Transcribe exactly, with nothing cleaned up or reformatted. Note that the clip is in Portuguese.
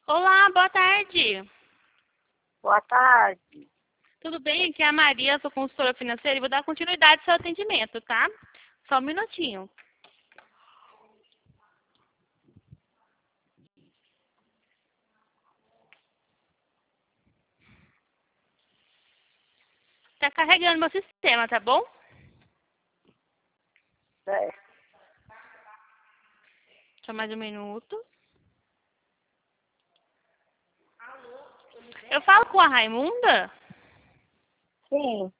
Olá, boa tarde. Boa tarde. Tudo bem? Aqui é a Maria, sou consultora financeira e vou dar continuidade ao seu atendimento, tá? Só um minutinho. Tá carregando meu sistema, tá bom? É, Só mais um minuto. Eu falo com a Raimunda? sim,